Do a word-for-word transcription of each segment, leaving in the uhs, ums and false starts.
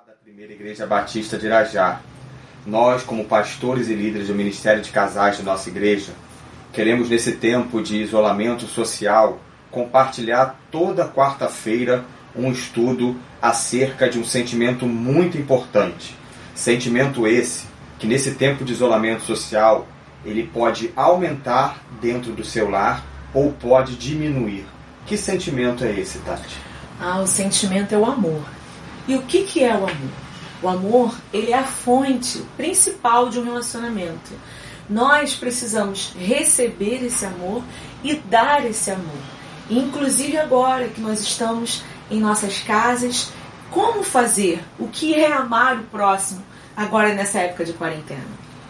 Da Primeira Igreja Batista de Irajá. Nós, como pastores e líderes do Ministério de Casais de nossa igreja, queremos nesse tempo de isolamento social compartilhar toda quarta-feira um estudo acerca de um sentimento muito importante. Sentimento esse que nesse tempo de isolamento social ele pode aumentar dentro do seu lar ou pode diminuir. Que sentimento é esse, Tati? Ah, o sentimento é o amor. E o que, que é o amor? O amor, ele é a fonte principal de um relacionamento. Nós precisamos receber esse amor e dar esse amor. Inclusive agora que nós estamos em nossas casas, como fazer? O que é amar o próximo agora nessa época de quarentena?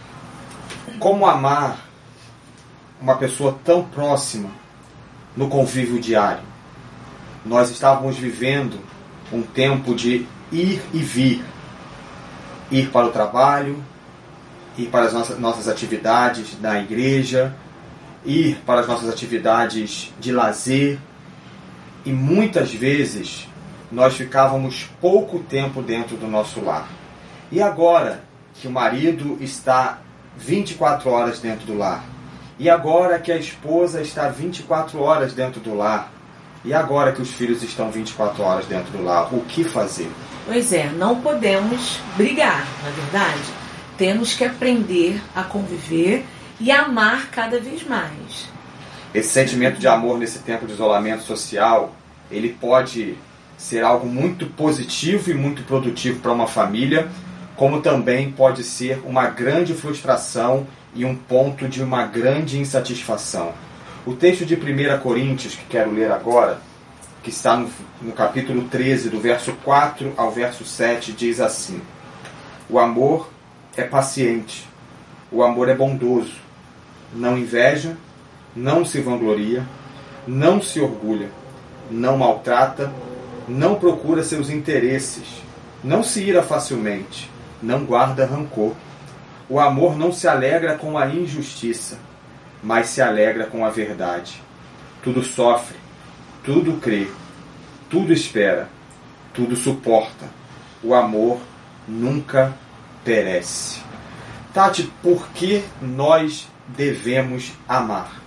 Como amar uma pessoa tão próxima no convívio diário? Nós estávamos vivendo um tempo de ir e vir. Ir para o trabalho, ir para as nossas, nossas atividades na igreja, ir para as nossas atividades de lazer. E muitas vezes nós ficávamos pouco tempo dentro do nosso lar. E agora que o marido está vinte e quatro horas dentro do lar, e agora que a esposa está vinte e quatro horas dentro do lar, e agora que os filhos estão vinte e quatro horas dentro do lar, o que fazer? Pois é, não podemos brigar, na verdade. Temos que aprender a conviver e amar cada vez mais. Esse sentimento de amor nesse tempo de isolamento social, ele pode ser algo muito positivo e muito produtivo para uma família, como também pode ser uma grande frustração e um ponto de uma grande insatisfação. O texto de primeira Coríntios, que quero ler agora, que está no, no capítulo treze, do verso quatro ao verso sete, diz assim: o amor é paciente, o amor é bondoso, não inveja, não se vangloria, não se orgulha, não maltrata, não procura seus interesses, não se ira facilmente, não guarda rancor. O amor não se alegra com a injustiça, mas se alegra com a verdade. Tudo sofre, tudo crê, tudo espera, tudo suporta. O amor nunca perece. Tati, por que nós devemos amar?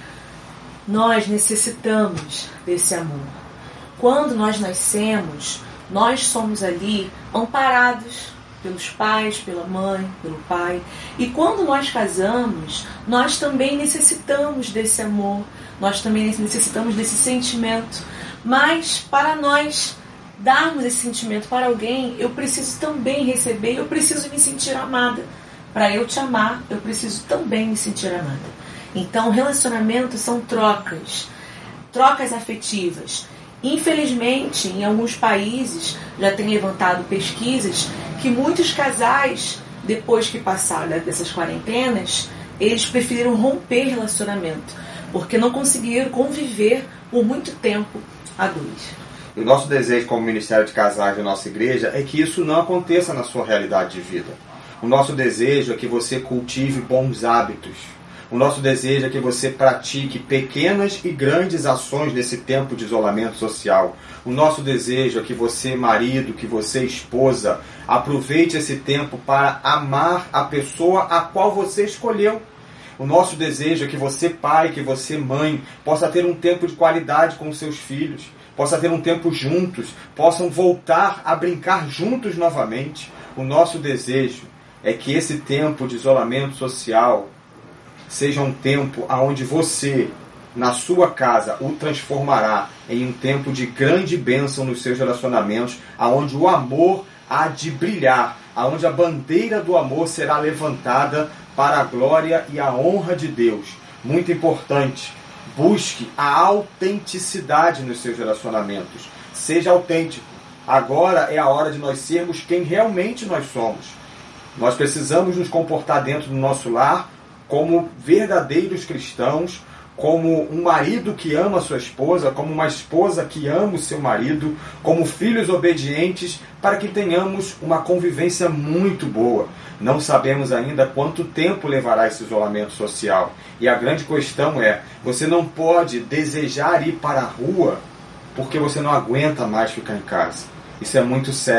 Nós necessitamos desse amor. Quando nós nascemos, nós somos ali amparados pelos pais, pela mãe, pelo pai. E quando nós casamos, nós também necessitamos desse amor, nós também necessitamos desse sentimento. Mas para nós darmos esse sentimento para alguém, eu preciso também receber, eu preciso me sentir amada. Para eu te amar, eu preciso também me sentir amada. Então, relacionamentos são trocas, trocas afetivas. Infelizmente, em alguns países, já tem levantado pesquisas que muitos casais, depois que passaram dessas quarentenas, eles preferiram romper relacionamento, porque não conseguiram conviver por muito tempo a dois. O nosso desejo como Ministério de Casais da nossa igreja é que isso não aconteça na sua realidade de vida. O nosso desejo é que você cultive bons hábitos. O nosso desejo é que você pratique pequenas e grandes ações nesse tempo de isolamento social. O nosso desejo é que você, marido, que você, esposa, aproveite esse tempo para amar a pessoa a qual você escolheu. O nosso desejo é que você, pai, que você, mãe, possa ter um tempo de qualidade com seus filhos, possa ter um tempo juntos, possam voltar a brincar juntos novamente. O nosso desejo é que esse tempo de isolamento social seja um tempo onde você, na sua casa, o transformará em um tempo de grande bênção nos seus relacionamentos, onde o amor há de brilhar, onde a bandeira do amor será levantada para a glória e a honra de Deus. Muito importante, busque a autenticidade nos seus relacionamentos. Seja autêntico. Agora é a hora de nós sermos quem realmente nós somos. Nós precisamos nos comportar dentro do nosso lar como verdadeiros cristãos, como um marido que ama a sua esposa, como uma esposa que ama o seu marido, como filhos obedientes, para que tenhamos uma convivência muito boa. Não sabemos ainda quanto tempo levará esse isolamento social. E a grande questão é, você não pode desejar ir para a rua porque você não aguenta mais ficar em casa. Isso é muito sério.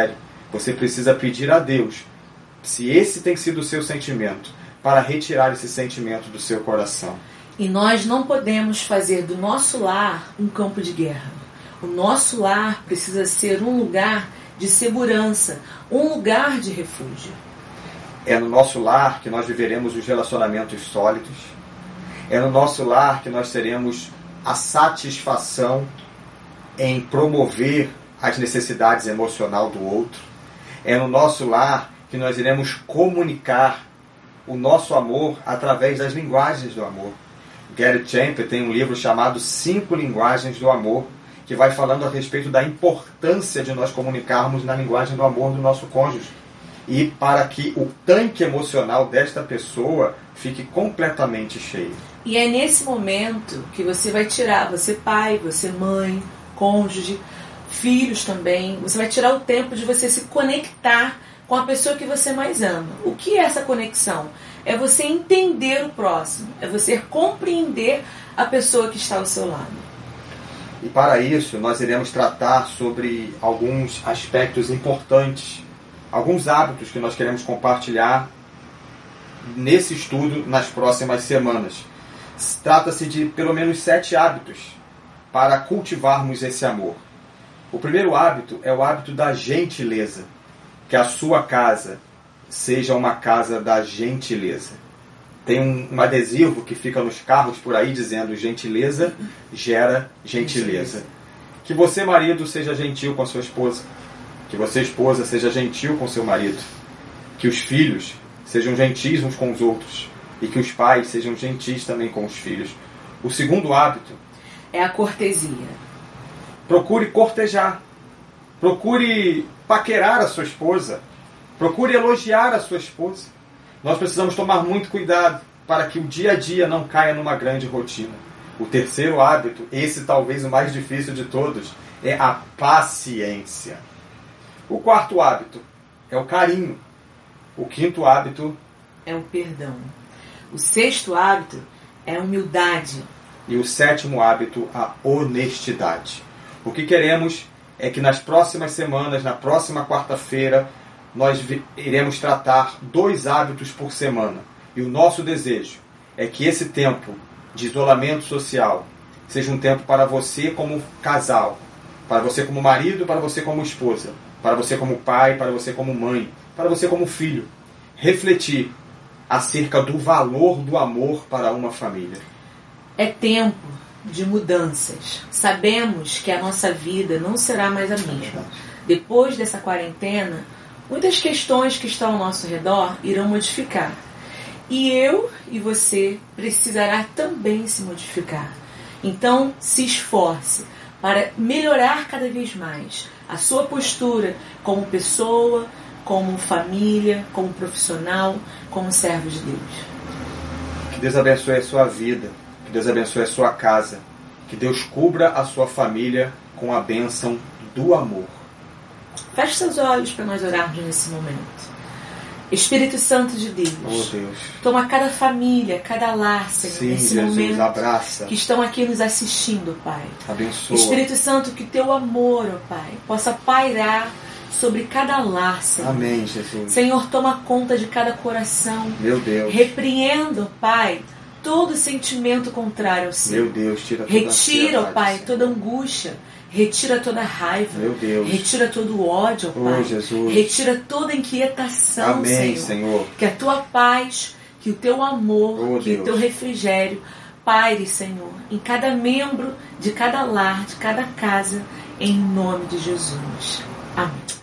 Você precisa pedir a Deus, se esse tem sido o seu sentimento, para retirar esse sentimento do seu coração. E nós não podemos fazer do nosso lar um campo de guerra. O nosso lar precisa ser um lugar de segurança, um lugar de refúgio. É no nosso lar que nós viveremos os relacionamentos sólidos. É no nosso lar que nós teremos a satisfação em promover as necessidades emocionais do outro. É no nosso lar que nós iremos comunicar o nosso amor através das linguagens do amor. Gary Chapman tem um livro chamado Cinco Linguagens do Amor, que vai falando a respeito da importância de nós comunicarmos na linguagem do amor do nosso cônjuge. E para que o tanque emocional desta pessoa fique completamente cheio. E é nesse momento que você vai tirar, você pai, você mãe, cônjuge, filhos também, você vai tirar o tempo de você se conectar com a pessoa que você mais ama. O que é essa conexão? É você entender o próximo, é você compreender a pessoa que está ao seu lado. E para isso, nós iremos tratar sobre alguns aspectos importantes, alguns hábitos que nós queremos compartilhar nesse estudo nas próximas semanas. Trata-se de pelo menos sete hábitos para cultivarmos esse amor. O primeiro hábito é o hábito da gentileza. Que a sua casa seja uma casa da gentileza. Tem um, um adesivo que fica nos carros por aí dizendo: gentileza gera gentileza. Que você, marido, seja gentil com a sua esposa. Que você, esposa, seja gentil com seu marido. Que os filhos sejam gentis uns com os outros. E que os pais sejam gentis também com os filhos. O segundo hábito é a cortesia. Procure cortejar. Procure paquerar a sua esposa. Procure elogiar a sua esposa. Nós precisamos tomar muito cuidado para que o dia a dia não caia numa grande rotina. O terceiro hábito, esse talvez o mais difícil de todos, é a paciência. O quarto hábito é o carinho. O quinto hábito é o perdão. O sexto hábito é a humildade. E o sétimo hábito, a honestidade. O que queremos é que nas próximas semanas, na próxima quarta-feira, nós iremos tratar dois hábitos por semana. E o nosso desejo é que esse tempo de isolamento social seja um tempo para você como casal, para você como marido, para você como esposa, para você como pai, para você como mãe, para você como filho. Refletir acerca do valor do amor para uma família. É tempo de mudanças. Sabemos que a nossa vida não será mais a mesma. Depois dessa quarentena, muitas questões que estão ao nosso redor irão modificar. E eu e você precisará também se modificar. Então, se esforce para melhorar cada vez mais a sua postura como pessoa, como família, como profissional, como servo de Deus. Que Deus abençoe a sua vida. Que Deus abençoe a sua casa. Que Deus cubra a sua família com a bênção do amor. Feche seus olhos para nós orarmos nesse momento. Espírito Santo de Deus, oh, Deus. Toma cada família, cada lar, Senhor, Sim, nesse Jesus, momento abraça. Que estão aqui nos assistindo, Pai. Abençoa. Espírito Santo, que Teu amor, ó Pai, possa pairar sobre cada lar, Senhor. Amém, Jesus. Senhor, toma conta de cada coração. Meu Deus. Repreenda, Pai, todo sentimento contrário ao Senhor. Meu Deus, tira toda Retira, ó Pai, Senhor. toda angústia. Retira toda raiva. Meu Deus. Retira todo ódio, ó Pai. Oh, Jesus. Retira toda inquietação, Amém, Senhor. Senhor. Que a Tua paz, que o Teu amor, Oh, que Deus. o Teu refrigério paire, Senhor, em cada membro de cada lar, de cada casa, em nome de Jesus. Amém.